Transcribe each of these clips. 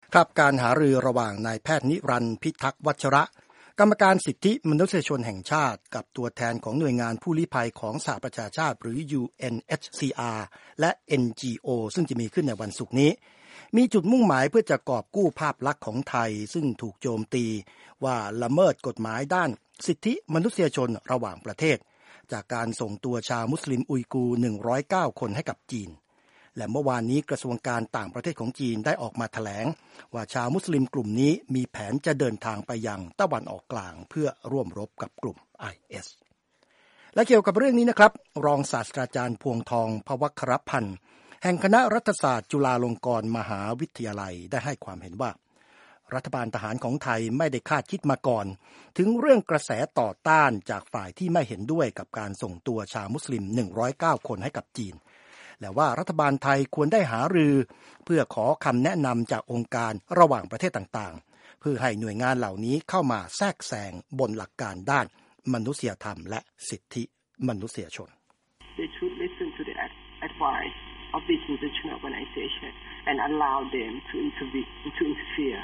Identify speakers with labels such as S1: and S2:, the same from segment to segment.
S1: ครับการหารือระหว่างนายแพทย์นิรันดร์พิทักษ์วัชระกรรมการสิทธิมนุษยชนแห่งชาติกับตัวแทนของหน่วยงานผู้ลี้ภัยของสหประชาชาติหรือ UNHCR และ NGO ซึ่งจะมีขึ้นในวันศุกร์นี้มีจุดมุ่งหมายเพื่อจะกอบกู้ภาพลักษณ์ของไทยซึ่งถูกโจมตีว่าละเมิดกฎหมายด้านสิทธิมนุษยชนระหว่างประเทศจากการส่งตัวชาวมุสลิมอุยกูร์109คนให้กับจีนและเมื่อวานนี้กระทรวงการต่างประเทศของจีนได้ออกมาแถลงว่าชาวมุสลิมกลุ่มนี้มีแผนจะเดินทางไปยังตะวันออกกลางเพื่อร่วมรบกับกลุ่ม IS และเกี่ยวกับเรื่องนี้นะครับรองศาสตราจารย์พวงทองภวครพันธ์แห่งคณะรัฐศาสตร์จุฬาลงกรณ์มหาวิทยาลัยได้ให้ความเห็นว่ารัฐบาลทหารของไทยไม่ได้คาดคิดมาก่อนถึงเรื่องกระแสต่อต้านจากฝ่ายที่ไม่เห็นด้วยกับการส่งตัวชาวมุสลิม109คนให้กับจีนและว่ารัฐบาลไทยควรได้หารือเพื่อขอคำแนะนำจากองค์การระหว่างประเทศต่างๆเพื่อให้หน่วยงานเหล่านี้เข้ามาแทรกแซงบนหลักการด้านมนุษยธรรมและสิทธิมนุษยชน
S2: They should listen to the advice of this international organization and allow them to interfere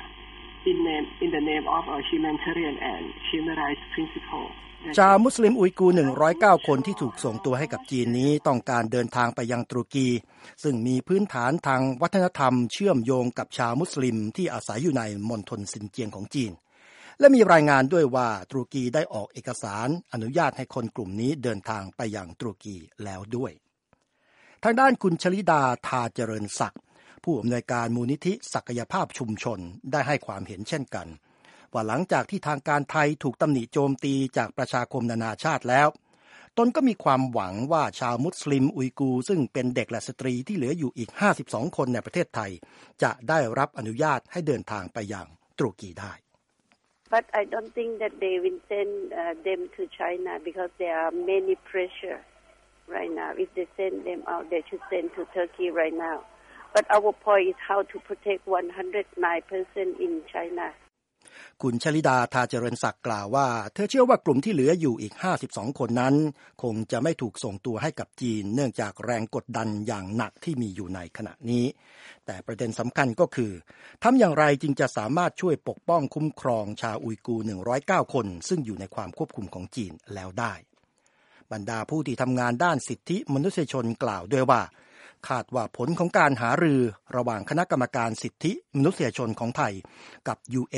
S2: in the name of a humanitarian and human rights principleช
S1: าวมุสลิมอุยกูร์109คนที่ถูกส่งตัวให้กับจีนนี้ต้องการเดินทางไปยังตุรกีซึ่งมีพื้นฐานทางวัฒนธรรมเชื่อมโยงกับชาวมุสลิมที่อาศัยอยู่ในมณฑลซินเจียงของจีนและมีรายงานด้วยว่าตุรกีได้ออกเอกสารอนุญาตให้คนกลุ่มนี้เดินทางไปยังตุรกีแล้วด้วยทางด้านคุณชลิดาทาเจริญศักดิ์ผู้อำนวยการมูลนิธิศักยภาพชุมชนได้ให้ความเห็นเช่นกันว่าหลังจากที่ทางการไทยถูกตำหนิโจมตีจากประชาคมนานาชาติแล้วตนก็มีความหวังว่าชาวมุสลิมอุยกูร์ซึ่งเป็นเด็กและสตรีที่เหลืออยู่อีก52คนในประเทศไทยจะได้รับอนุญาตให้เดินทางไปยังตุรกีได้
S3: But I don't think that they will send them to China because there are many pressure right now. If they send them out, they should send to Turkey right now. But our point is how to protect 109% in China.
S1: คุณชลิดาทาเจริญศักดิ์กล่าวว่าเธอเชื่อว่ากลุ่มที่เหลืออยู่อีก52คนนั้นคงจะไม่ถูกส่งตัวให้กับจีนเนื่องจากแรงกดดันอย่างหนักที่มีอยู่ในขณะนี้แต่ประเด็นสำคัญก็คือทำอย่างไรจึงจะสามารถช่วยปกป้องคุ้มครองชาวอุยกูร์109คนซึ่งอยู่ในความควบคุมของจีนแล้วได้บรรดาผู้ที่ทำงานด้านสิทธิมนุษยชนกล่าวด้วยว่าคาดว่าผลของการหารือระหว่างคณะกรรมการสิทธิมนุษยชนของไทยกับ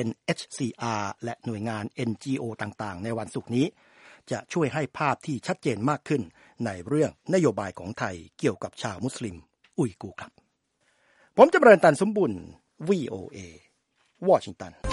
S1: UNHCR และหน่วยงาน NGO ต่างๆในวันศุกร์นี้จะช่วยให้ภาพที่ชัดเจนมากขึ้นในเรื่องนโยบายของไทยเกี่ยวกับชาวมุสลิมอุยกูร์ครับผมจำเริญตันสมบุญ VOA วอชิงตัน